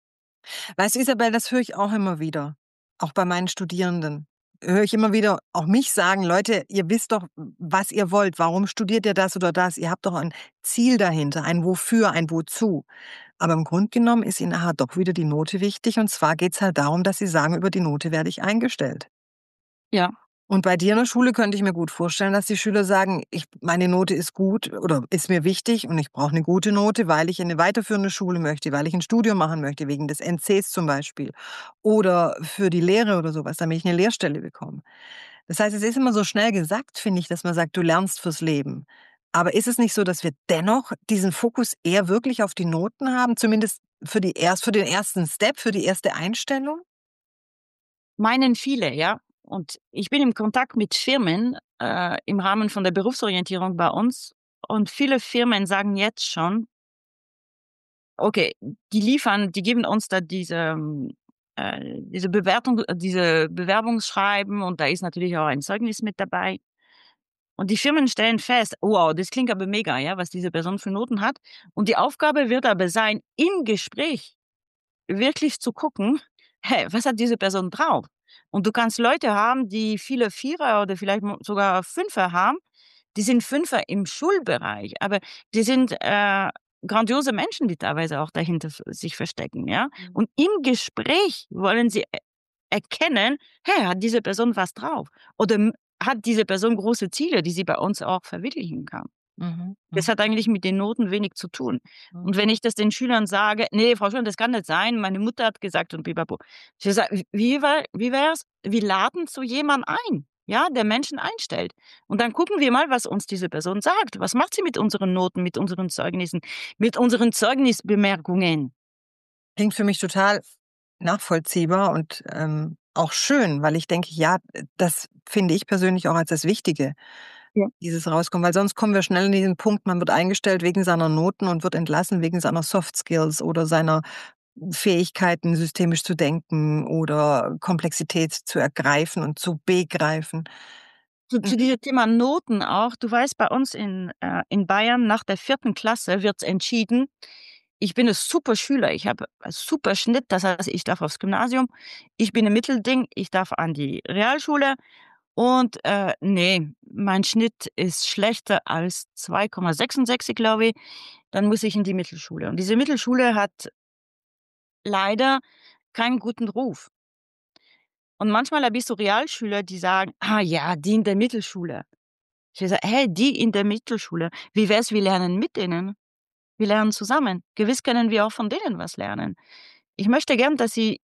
Weißt du, Isabel, das höre ich auch immer wieder, auch bei meinen Studierenden. Höre ich immer wieder auch mich sagen: „Leute, ihr wisst doch, was ihr wollt. Warum studiert ihr das oder das? Ihr habt doch ein Ziel dahinter, ein Wofür, ein Wozu.“ Aber im Grunde genommen ist ihnen nachher doch wieder die Note wichtig und zwar geht's halt darum, dass sie sagen: „Über die Note werde ich eingestellt.“ Ja, Und bei dir in der Schule könnte ich mir gut vorstellen, dass die Schüler sagen: „Ich meine Note ist gut oder ist mir wichtig und ich brauche 'ne gute Note, weil ich in 'ne weiterführende Schule möchte, weil ich 'n Studium machen möchte, wegen des N Cs zum Beispiel oder für die Lehre oder so was, damit ich 'ne Lehrstelle bekomme.“ Das heißt, es ist immer so schnell gesagt, finde ich, dass man sagt: „Du lernst fürs Leben.“ Aber ist es nicht so, dass wir dennoch diesen Fokus eher wirklich auf die Noten haben, zumindest für die erst für den ersten Step, für die erste Einstellung? meinen viele, ja. Und ich bin im Kontakt mit Firmen, äh, im Rahmen von der Berufsorientierung bei uns und viele Firmen sagen jetzt schon: „Okay, die liefern die geben uns da diese, hm, äh diese Bewertung äh, diese Bewerbungsschreiben und da ist natürlich auch ein Zeugnis mit dabei. Und die Firmen stellen fest: „Wow, das klingt aber mega, ja, was diese Person für Noten hat.“ Und die Aufgabe wird aber sein, im Gespräch wirklich zu gucken: „Hey, was hat diese Person drauf?“ Und du kannst Leute haben, die viele Vierer oder vielleicht mo sogar Fünfer haben. Die sind Fünfer im Schulbereich, aber die sind, äh, grandiose Menschen, die teilweise auch dahinter f sich verstecken, ja? Mhm. Und im Gespräch wollen sie e erkennen: „Hey, hat diese Person was drauf? Oder m hat diese Person große Ziele, die sie bei uns auch verwirklichen kann?“ Mhm. Das Mhm. hat eigentlich mit den Noten wenig zu tun. Mhm. Und wenn ich das den Schülern sage: „Ne, Frau Schulin, das kann nicht sein, meine Mutter hat gesagt und pipapo.“ Ich sage: „W wie wär wie wär's, wir laden so jemand ein, ja, der Menschen einstellt. Und dann gucken wir mal, was uns diese Person sagt. Was macht sie mit unseren Noten, mit unseren Zeugnissen, mit unseren Zeugnisbemerkungen?“ Klingt für mich total nachvollziehbar und, ähm, auch schön, weil ich denke, ja, äh, das finde ich persönlich auch als das Wichtige, Ja. dieses Rauskommen, weil sonst kommen wir schnell in diesen Punkt, man wird eingestellt wegen seiner Noten und wird entlassen wegen seiner Soft Skills oder seiner Fähigkeiten, systemisch zu denken oder Komplexität zu ergreifen und zu begreifen. Zu zu Mhm. diesem Thema Noten auch. Du weißt, bei uns in äh, in Bayern nach der vierten Klasse wird's entschieden. Ich bin 'n super Schüler. Ich habe einen super Schnitt, das heißt, ich darf aufs Gymnasium. Ich bin 'n Mittelding, ich darf an die Realschule und, äh, ne, mein Schnitt ist schlechter als zwei Komma sechsundsechzig, glaube ich, dann muss ich in die Mittelschule. Und diese Mittelschule hat leider keinen guten Ruf. Und manchmal habe ich so Realschüler, die sagen: „Ah ja, die in der Mittelschule.“ Ich sage: „Hey, die in der Mittelschule, wie wär's, wir lernen mit denen? Wir lernen zusammen. Gewiss können wir auch von denen was lernen.“ Ich möchte gern, dass sie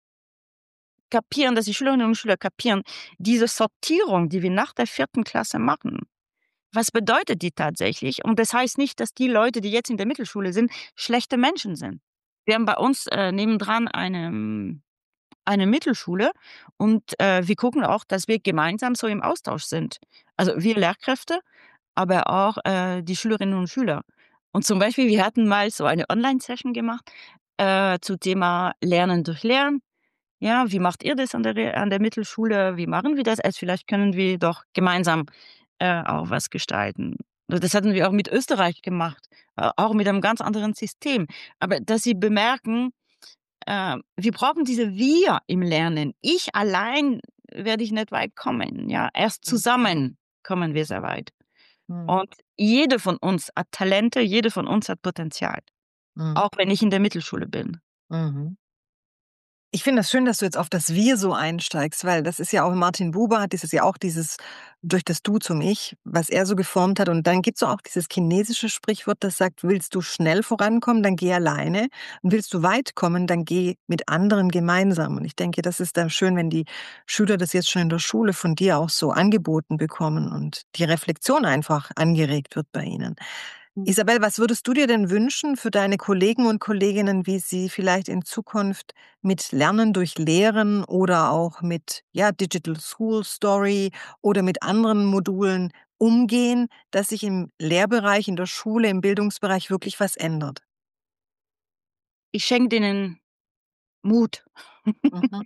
kapieren, dass die Schülerinnen und Schüler kapieren, diese Sortierung, die wir nach der vierten Klasse machen, was bedeutet die tatsächlich? Und das heißt nicht, dass die Leute, die jetzt in der Mittelschule sind, schlechte Menschen sind. Wir haben bei uns, äh, nebendran eine hm, eine Mittelschule und, äh, wir gucken auch, dass wir gemeinsam so im Austausch sind. Also, wir Lehrkräfte, aber auch, äh, die Schülerinnen und Schüler. Und zum Beispiel, wir hatten mal so eine Online-Session gemacht, äh, zu Thema Lernen durch Lernen. Ja, wie macht ihr das an der Re an der Mittelschule? Wie machen wir das? Also, vielleicht können wir doch gemeinsam, äh, auch was gestalten. Das hatten wir auch mit Österreich gemacht, äh, auch mit einem ganz anderen System. Aber dass sie bemerken, äh, wir brauchen diese Wir im Lernen. Ich allein werde ich nicht weit kommen, ja? Erst Mhm. zusammen kommen wir sehr weit. Mhm. Und jede von uns hat Talente, jede von uns hat Potenzial, Mhm. auch wenn ich in der Mittelschule bin. Mhm. Ich finde das schön, dass du jetzt auf das Wir so einsteigst, weil das ist ja auch Martin Buber hat dieses ja auch dieses durch das Du zum Ich, was er so geformt hat. Und dann gibt's auch dieses chinesische Sprichwort, das sagt: „Willst du schnell vorankommen, dann geh alleine. Und willst du weit kommen, dann geh mit anderen gemeinsam.“ Und ich denke, das ist dann schön, wenn die Schüler das jetzt schon in der Schule von dir auch so angeboten bekommen und die Reflexion einfach angeregt wird bei ihnen. Mhm. Isabel, was würdest du dir denn wünschen für deine Kollegen und Kolleginnen, wie sie vielleicht in Zukunft mit Lernen durch Lehren oder auch mit, ja, Digital School Story oder mit anderen Modulen umgehen, dass sich im Lehrbereich, in der Schule, im Bildungsbereich wirklich was ändert? Ich schenke denen Mut. Mhm.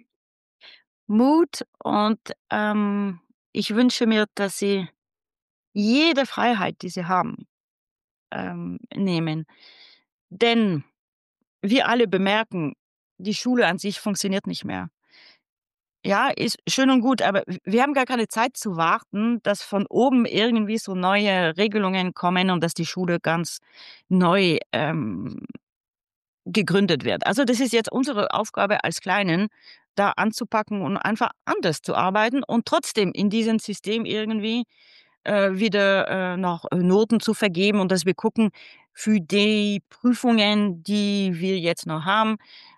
Mut und, ähm, ich wünsche mir, dass sie jede Freiheit, die sie haben, ähm, nehmen. Denn wir alle bemerken, die Schule an sich funktioniert nicht mehr. Ja, ist schön und gut, aber w wir haben gar keine Zeit zu warten, dass von oben irgendwie so neue Regelungen kommen und dass die Schule ganz neu, ähm, gegründet wird. Also, das ist jetzt unsere Aufgabe als Kleinen, da anzupacken und einfach anders zu arbeiten und trotzdem in diesem System irgendwie, äh, wieder, äh, noch Noten zu vergeben und dass wir gucken, für die Prüfungen, die wir jetzt noch haben,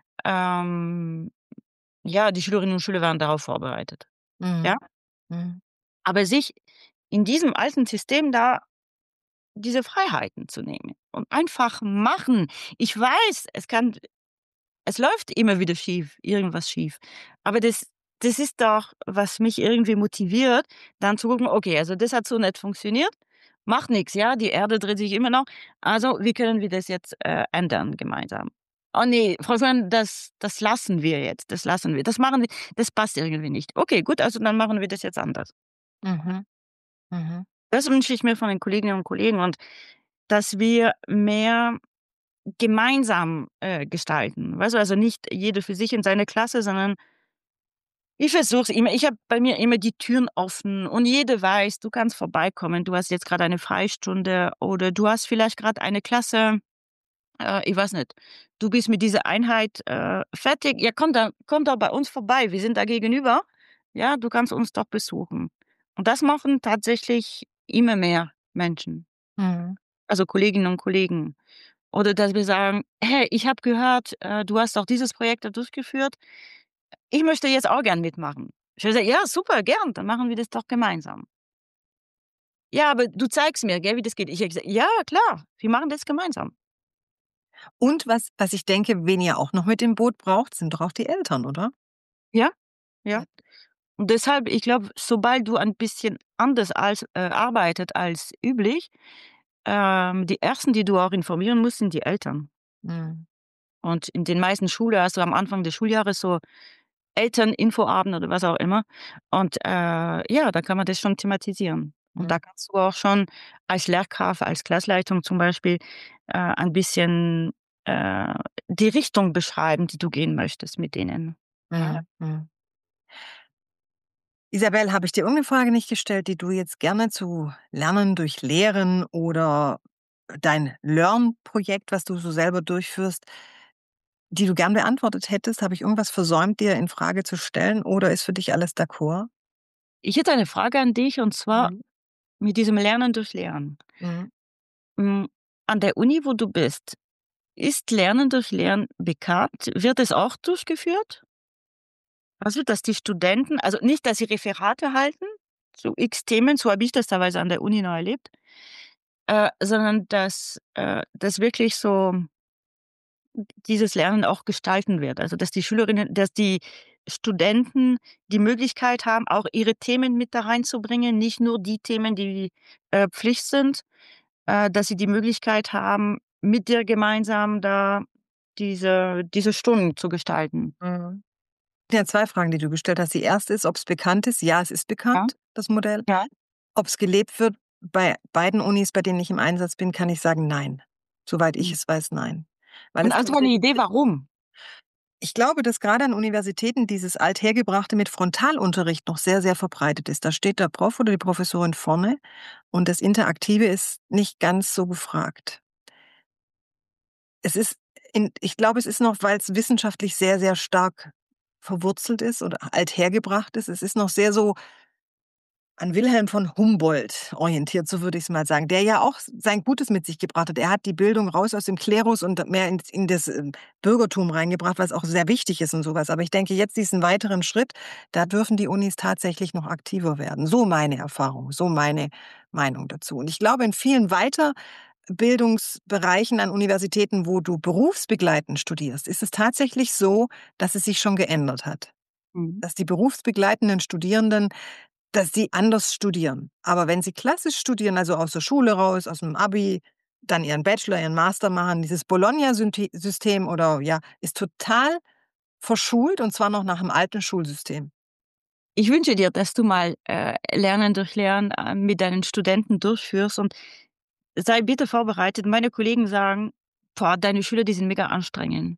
ähm, ja, die Schülerinnen und Schüler werden darauf vorbereitet. Ja? Mhm. Mhm. Aber sich in diesem alten System da diese Freiheiten zu nehmen und einfach machen. Ich weiß, es kann es läuft immer wieder schief, irgendwas schief. Aber das das ist doch, was mich irgendwie motiviert, dann zu gucken: „Okay, also das hat so nicht funktioniert. Macht nix, ja, die Erde dreht sich immer noch. Also, wie können wir das jetzt, äh, ändern gemeinsam?“ „Oh ne, Frau Schwan, das das lassen wir jetzt. Das lassen wir. Das machen wir das passt irgendwie nicht.“ „Okay, gut, also dann machen wir das jetzt anders.“ Mhm. Mhm. Das wünsche ich mir von den Kolleginnen und Kollegen und dass wir mehr gemeinsam, äh, gestalten. Weißt du, also nicht jeder für sich in seine Klasse, sondern ich versuche es immer. Ich habe bei mir immer die Türen offen und jede weiß, du kannst vorbeikommen. Du hast jetzt grad eine Freistunde oder du hast vielleicht grad eine Klasse, äh, ich weiß nicht, du bist mit dieser Einheit, äh, fertig. Ja, komm da komm doch bei uns vorbei. Wir sind da gegenüber. Ja, du kannst uns doch besuchen. Und das machen tatsächlich immer mehr Menschen, Mhm. also Kolleginnen und Kollegen. Oder dass wir sagen: „Hey, ich habe gehört, äh, du hast auch dieses Projekt da durchgeführt. Ich möchte jetzt auch gern mitmachen.“ Ich würde sagen: „Ja, super, gern, dann machen wir das doch gemeinsam.“ „Ja, aber du zeigst mir, gell, wie das geht.“ Ich habe gesagt: „Ja, klar, wir machen das gemeinsam.“ Und was was ich denke, wen ihr auch noch mit im Boot braucht, sind doch auch die Eltern, oder? Ja, ja. Und deshalb, ich glaube, sobald du ein bisschen anders als äh, arbeitet als üblich, ähm, die ersten, die du auch informieren musst, sind die Eltern. Mhm. Und in den meisten Schule hast du am Anfang des Schuljahres so Elterninfoabend oder was auch immer. Und, äh, ja, da kann man das schon thematisieren. Und Mhm. da kannst du auch schon als Lehrkraft, als Klassleitung zum Beispiel, äh, ein bisschen, äh, die Richtung beschreiben, die du gehen möchtest mit denen. Ja. Mhm. Mhm. Isabel, habe ich dir irgendeine Frage nicht gestellt, die du jetzt gerne zu Lernen durch Lehren oder dein Learn-Projekt, was du so selber durchführst, die du gern beantwortet hättest? Habe ich irgendwas versäumt, dir in Frage zu stellen oder ist für dich alles d'accord? Ich hätte eine Frage an dich und zwar Mhm. mit diesem Lernen durch Lehren. Mhm. Hm, an der Uni, wo du bist, ist Lernen durch Lehren bekannt? Wird es auch durchgeführt? Also, dass die Studenten, also nicht, dass sie Referate halten zu X Themen, so habe ich das teilweise an der Uni noch erlebt, äh, sondern dass, äh, das wirklich so dieses Lernen auch gestalten wird. Also, dass die Schülerinnen dass die Studenten die Möglichkeit haben, auch ihre Themen mit da reinzubringen, nicht nur die Themen, die, äh, Pflicht sind, äh, dass sie die Möglichkeit haben, mit dir gemeinsam da diese diese Stunden zu gestalten. Mhm. Ja, zwei Fragen, die du gestellt hast. Die erste ist, ob es bekannt ist. Ja, es ist Ja, bekannt, das Modell. ja. Ob es gelebt wird, bei beiden Unis, bei denen ich im Einsatz bin, kann ich sagen: „Nein.“ Soweit ich Mhm. es weiß, nein. Weil Und es hast du eine tatsächlich Idee, warum? ich glaube, dass gerade an Universitäten dieses Althergebrachte mit Frontalunterricht noch sehr, sehr verbreitet ist. Da steht der Prof oder die Professorin vorne und das Interaktive ist nicht ganz so gefragt. Es ist in ich glaube, es ist noch, weil es wissenschaftlich sehr, sehr stark verwurzelt ist oder althergebracht ist. Es ist noch sehr so an Wilhelm von Humboldt orientiert, so würde ich's mal sagen, der ja auch sein Gutes mit sich gebracht hat. Er hat die Bildung raus aus dem Klerus und mehr ins in das, ähm, Bürgertum reingebracht, was auch sehr wichtig ist und so was. Aber ich denke jetzt diesen weiteren Schritt, da dürfen die Unis tatsächlich noch aktiver werden. So meine Erfahrung, so meine Meinung dazu. Und ich glaube, in vielen Weiterbildungsbereichen an Universitäten, wo du berufsbegleitend studierst, ist es tatsächlich so, dass es sich schon geändert hat. Mhm. Dass die berufsbegleitenden Studierenden dass sie anders studieren. Aber wenn sie klassisch studieren, also aus der Schule raus, aus dem Abi, dann ihren Bachelor, ihren Master machen, dieses Bologna-System oder ja, ist total verschult und zwar noch nach dem alten Schulsystem. Ich wünsche dir, dass du mal, äh, Lernen durch Lernen, äh, mit deinen Studenten durchführst und sei bitte vorbereitet. Meine Kollegen sagen: „Boah, deine Schüler, die sind mega anstrengend.“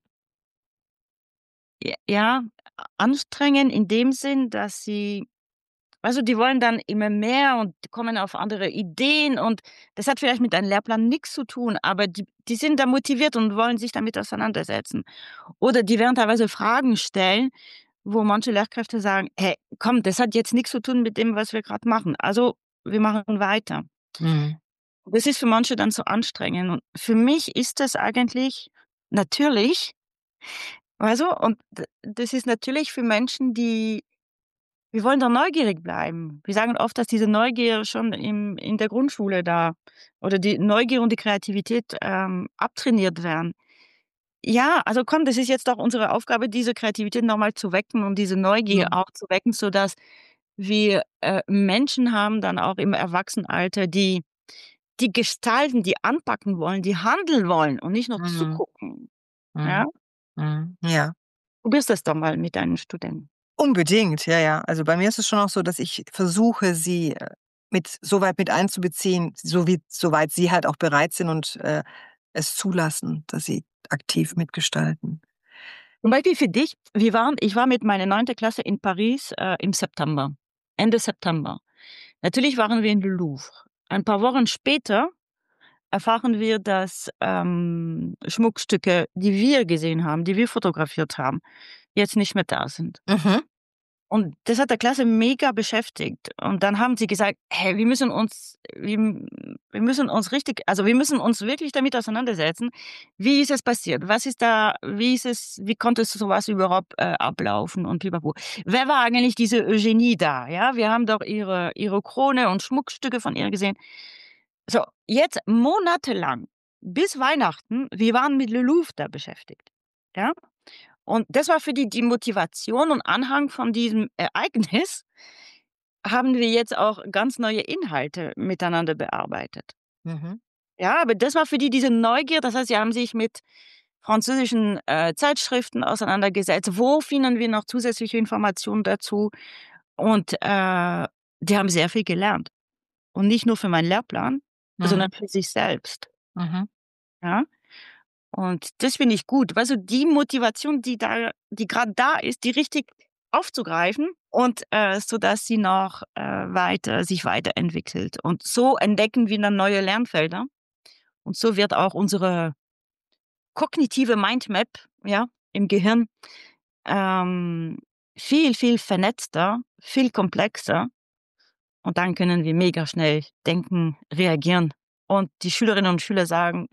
J ja, anstrengend in dem Sinn, dass sie, also, die wollen dann immer mehr und kommen auf andere Ideen und das hat vielleicht mit deinem Lehrplan nix zu tun, aber die die sind da motiviert und wollen sich damit auseinandersetzen. Oder die werden teilweise Fragen stellen, wo manche Lehrkräfte sagen: „Hey, komm, das hat jetzt nix zu tun mit dem, was wir grad machen. Also, wir machen weiter.“ Mhm. Das ist für manche dann so anstrengend und für mich ist das eigentlich natürlich, weißt du? Und d das ist natürlich für Menschen, die wir wollen doch neugierig bleiben. Wir sagen oft, dass diese Neugier schon im in der Grundschule da oder die Neugier und die Kreativität, ähm, abtrainiert werden. Ja, also komm, das ist jetzt doch unsere Aufgabe, diese Kreativität noch mal zu wecken und diese Neugier Mhm. auch zu wecken, sodass wir, äh, Menschen haben dann auch im Erwachsenenalter, die die gestalten, die anpacken wollen, die handeln wollen und nicht nur Mhm. zugucken, ja? Mhm. Mhm. Ja. Probier's das doch mal mit deinen Studenten. Unbedingt, ja, ja. Also, bei mir ist es schon auch so, dass ich versuche, sie, äh mit so weit mit einzubeziehen, so wie soweit Sie halt auch bereit sind und, äh, es zulassen, dass Sie aktiv mitgestalten? Zum Beispiel für dich, wir waren ich war mit meiner neunten Klasse in Paris, äh, im September, Ende September. Natürlich waren wir in Le Louvre. Ein paar Wochen später erfahren wir, dass, ähm, Schmuckstücke, die wir gesehen haben, die wir fotografiert haben, jetzt nicht mehr da sind. Mhm. Und das hat der Klasse mega beschäftigt. Und dann haben sie gesagt: „Hey, wir müssen uns wir wir müssen uns richtig also, wir müssen uns wirklich damit auseinandersetzen. Wie ist es passiert? Was ist da wie ist es wie konnte so was überhaupt, äh, ablaufen und pipapo. Wer war eigentlich diese Eugénie da, ja? Wir haben doch ihre ihre Krone und Schmuckstücke von ihr gesehen.“ So, jetzt monatelang, bis Weihnachten, wir waren mit Le Louvre da beschäftigt, ja? Und das war für die die Motivation und Anhang von diesem Ereignis haben wir jetzt auch ganz neue Inhalte miteinander bearbeitet. Mhm. Ja, aber das war für die diese Neugier. Das heißt, sie haben sich mit französischen, äh, Zeitschriften auseinandergesetzt. Wo finden wir noch zusätzliche Informationen dazu? Und, äh, die haben sehr viel gelernt. Und nicht nur für meinen Lehrplan, sondern Mhm. für sich selbst, Mhm. ja? Und das finde ich gut. Weißt du, die Motivation, die da die grad da ist, die richtig aufzugreifen und, äh, sodass sie noch, äh, weiter sich weiterentwickelt. Und so entdecken wir dann neue Lernfelder. Und so wird auch unsere kognitive Mindmap, ja, im Gehirn, ähm, viel, viel vernetzter, viel komplexer. Und dann können wir mega schnell denken, reagieren. Und die Schülerinnen und Schüler sagen: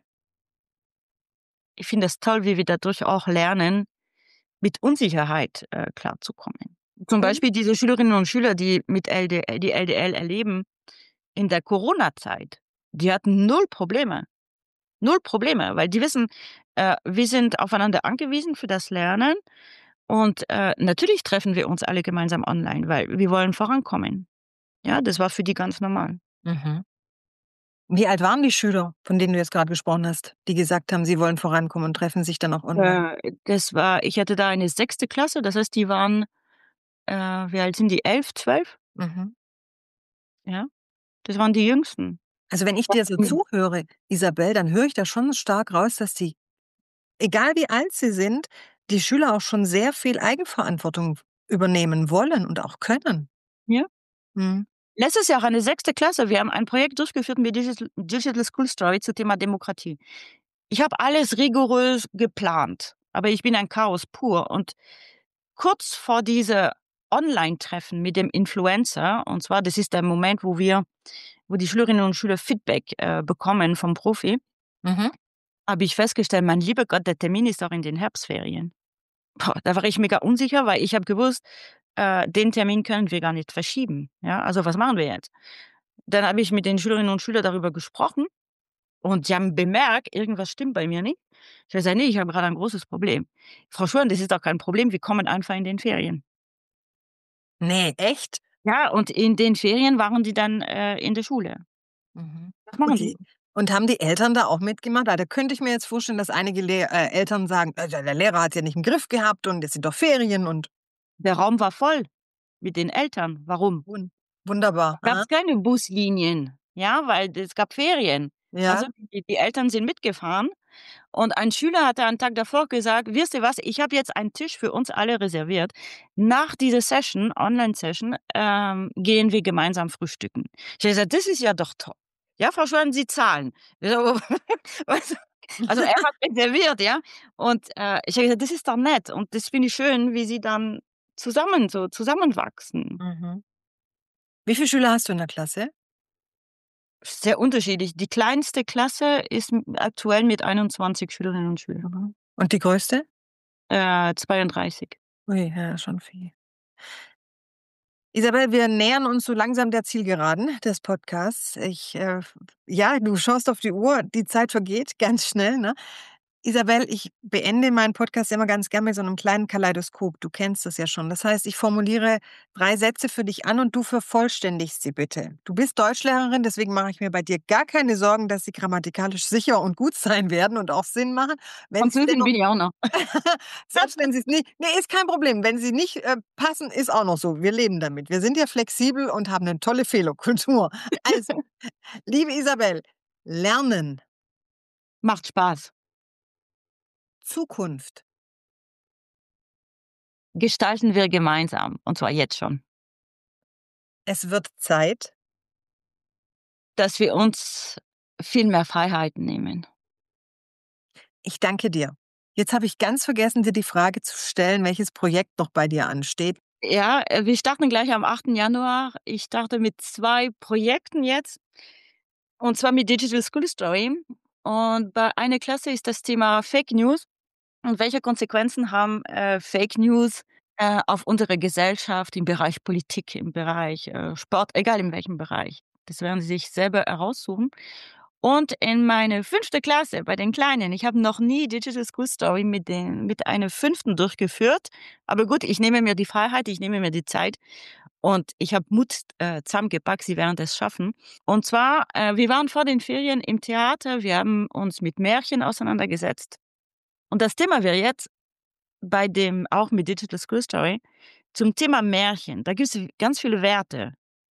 „Ich finde es toll, wie wir dadurch auch lernen, mit Unsicherheit, äh, klarzukommen.“ Zum Und Beispiel diese Schülerinnen und Schüler, die mit L D die L D L erleben in der Corona-Zeit, die hatten null Probleme. Null Probleme, weil die wissen, äh, wir sind aufeinander angewiesen für das Lernen und, äh, natürlich treffen wir uns alle gemeinsam online, weil wir wollen vorankommen. Ja, das war für die ganz normal. mhm. Wie alt waren die Schüler, von denen du jetzt grad gesprochen hast, die gesagt haben, sie wollen vorankommen und treffen sich dann auch online? Äh, das war ich hatte da eine sechste Klasse, das heißt, die waren, äh wie alt sind die? elf, zwölf? Mhm. Ja, das waren die Jüngsten. Also, wenn ich dir so zuhöre, Isabel, dann höre ich da schon stark raus, dass die, egal wie alt sie sind, die Schüler auch schon sehr viel Eigenverantwortung übernehmen wollen und auch können. Ja. Mhm. Letztes Jahr eine sechste Klasse. Wir haben ein Projekt durchgeführt mit Digital Digital School Story zu Thema Demokratie. Ich habe alles rigoros geplant, aber ich bin ein Chaos pur. Und kurz vor diese Online-Treffen mit dem Influencer, und zwar, das ist der Moment, wo wir wo die Schülerinnen und Schüler Feedback, äh, bekommen vom Profi, Mhm. habe ich festgestellt, mein lieber Gott, der Termin ist doch in den Herbstferien. Boah, da war ich mega unsicher, weil ich habe gewusst, äh, den Termin können wir gar nicht verschieben. Ja, also was machen wir jetzt? Dann habe ich mit den Schülerinnen und Schülern darüber gesprochen und die haben bemerkt, irgendwas stimmt bei mir nicht. Ich habe gesagt: „Ne, ich habe grade ein großes Problem.“ „Frau Schwan, das ist doch kein Problem, wir kommen einfach in den Ferien.“ Ne, echt? Ja, und in den Ferien waren die dann, äh, in der Schule. Mhm. Was Und machen die? die und haben die Eltern da auch mitgemacht? Weil da könnte ich mir jetzt vorstellen, dass einige Lehr äh, Eltern sagen: „Äh, ja, der Lehrer hat's ja nicht im Griff gehabt und es sind doch Ferien und“, Der Raum war voll mit den Eltern. Warum? wun wunderbar. Aha. Gab's keine Buslinien, ja, weil es gab Ferien. Also, Ja. die die Eltern sind mitgefahren und ein Schüler hatte einen Tag davor gesagt: „Wisst ihr was? Ich habe jetzt einen Tisch für uns alle reserviert. Nach dieser Session, Online-Session, ähm, gehen wir gemeinsam frühstücken.“ Ich habe gesagt: „Das ist ja doch toll. Ja, Frau Schwan, Sie zahlen.“ Ich so, weißt du? Also, er hat reserviert, ja? Und, äh, ich habe gesagt: „Das ist doch nett und das finde ich schön, wie Sie dann zusammen so zusammenwachsen.“ Mhm. Wie viele Schüler hast du in der Klasse? Sehr unterschiedlich. Die kleinste Klasse ist m aktuell mit einundzwanzig Schülerinnen und Schülern. Mhm. Und die größte? Äh, zweiunddreißig. Ui, ja, schon viel. Isabel, wir nähern uns so langsam der Zielgeraden des Podcasts. Ich, äh, ja, du schaust auf die Uhr, die Zeit vergeht ganz schnell, ne? Isabel, ich beende meinen Podcast immer ganz gern mit so einem kleinen Kaleidoskop. Du kennst das ja schon. Das heißt, ich formuliere drei Sätze für dich an und du vervollständigst sie bitte. Du bist Deutschlehrerin, deswegen mache ich mir bei dir gar keine Sorgen, dass sie grammatikalisch sicher und gut sein werden und auch Sinn machen. Wenn sie Französin dennoch, bin ich auch noch. selbst wenn sie es nicht, nee, ist kein Problem. Wenn sie nicht äh, passen, ist auch noch so. Wir leben damit. Wir sind ja flexibel und haben eine tolle Fehlerkultur. Also, liebe Isabel, Lernen, Macht Spaß. Zukunft, Gestalten wir gemeinsam, und zwar jetzt schon. es wird Zeit. Dass wir uns viel mehr Freiheiten nehmen. Ich danke dir. Jetzt habe ich ganz vergessen, dir die Frage zu stellen, welches Projekt noch bei dir ansteht. Ja, äh, wir starten gleich am achten Januar. Ich starte mit zwei Projekten jetzt, und zwar mit Digital School Story. Und bei einer Klasse ist das Thema Fake News und welche Konsequenzen haben, äh, Fake News, äh, auf unsere Gesellschaft im Bereich Politik, im Bereich, äh, Sport, egal in welchem Bereich. Das werden sie sich selber heraussuchen. Und in meine fünfte Klasse bei den Kleinen, ich habe noch nie Digital School Story mit den mit einer fünften durchgeführt. Aber gut, ich nehme mir die Freiheit, ich nehme mir die Zeit und ich habe Mut, äh, zusammengepackt, sie werden das schaffen. Und zwar, äh, wir waren vor den Ferien im Theater, wir haben uns mit Märchen auseinandergesetzt. Und das Thema wäre jetzt bei dem auch mit Digital School Story zum Thema Märchen. Da gibt es ganz viele Werte,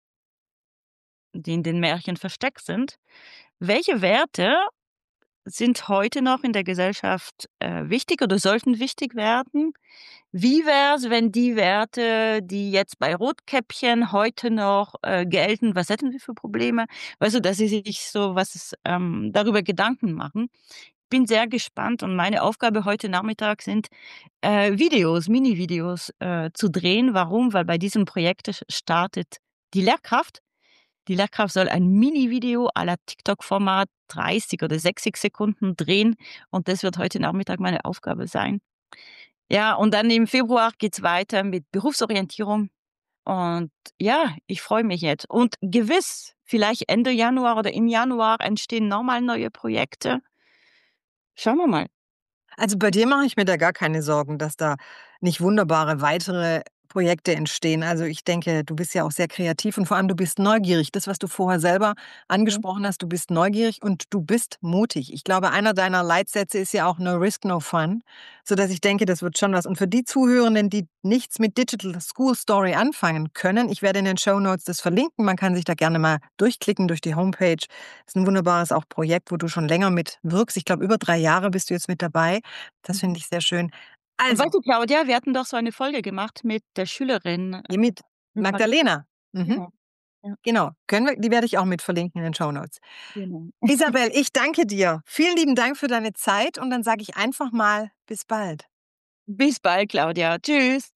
die in den Märchen versteckt sind. Welche Werte sind heute noch in der Gesellschaft, äh, wichtig oder sollten wichtig werden? Wie wär's, wenn die Werte, die jetzt bei Rotkäppchen heute noch, äh, gelten, was hätten wir für Probleme? Weißt du, dass sie sich so was ähm, darüber Gedanken machen. Bin sehr gespannt und meine Aufgabe heute Nachmittag sind, äh, Videos, Mini-Videos, äh, zu drehen. Warum? Weil bei diesem Projekt sch startet die Lehrkraft. Die Lehrkraft soll ein Mini-Video à la TikTok-Format dreißig oder sechzig Sekunden drehen und das wird heute Nachmittag meine Aufgabe sein. Ja, und dann im Februar geht's weiter mit Berufsorientierung und ja, ich freue mich jetzt. Und gewiss, vielleicht Ende Januar oder im Januar entstehen nochmal neue Projekte. Schauen wir mal. Also bei dir mache ich mir da gar keine Sorgen, dass da nicht wunderbare weitere Projekte entstehen. Also ich denke, du bist ja auch sehr kreativ und vor allem du bist neugierig. Das, was du vorher selber Mhm. angesprochen hast, du bist neugierig und du bist mutig. Ich glaube, einer deiner Leitsätze ist ja auch No Risk, No Fun, sodass ich denke, das wird schon was. Und für die Zuhörenden, die nichts mit Digital School Story anfangen können, ich werde in den Shownotes das verlinken. Man kann sich da gerne mal durchklicken durch die Homepage. Das ist ein wunderbares auch Projekt, wo du schon länger mit wirkst. Ich glaube, über drei Jahre bist du jetzt mit dabei. Das finde Mhm. ich sehr schön. Und Also, weißt du, Claudia, wir hatten doch so eine Folge gemacht mit der Schülerin, äh, hiermit mit Mag Magdalena. Mhm, genau, ja, genau. Können wir die werde ich auch mit verlinken in den Shownotes. genau. Isabel, ich danke dir. Vielen lieben Dank für deine Zeit und dann sage ich einfach mal bis bald. Bis bald, Claudia. Tschüss.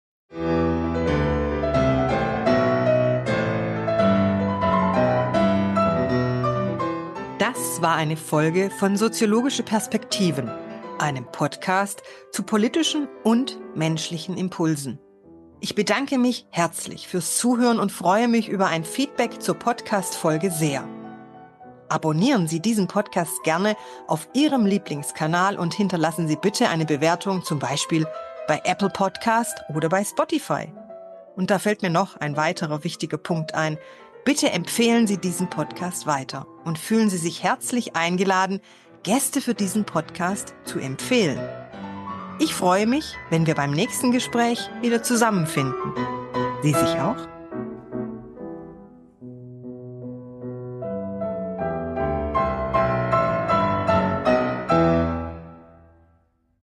Das war eine Folge von Soziologische Perspektiven, einem Podcast zu politischen und menschlichen Impulsen. Ich bedanke mich herzlich fürs Zuhören und freue mich über ein Feedback zur Podcast-Folge sehr. Abonnieren Sie diesen Podcast gerne auf Ihrem Lieblingskanal und hinterlassen Sie bitte eine Bewertung, zum Beispiel bei Apple Podcast oder bei Spotify. Und da fällt mir noch ein weiterer wichtiger Punkt ein. Bitte empfehlen Sie diesen Podcast weiter und fühlen Sie sich herzlich eingeladen, Gäste für diesen Podcast zu empfehlen. Ich freue mich, wenn wir beim nächsten Gespräch wieder zusammenfinden. Sie sich auch?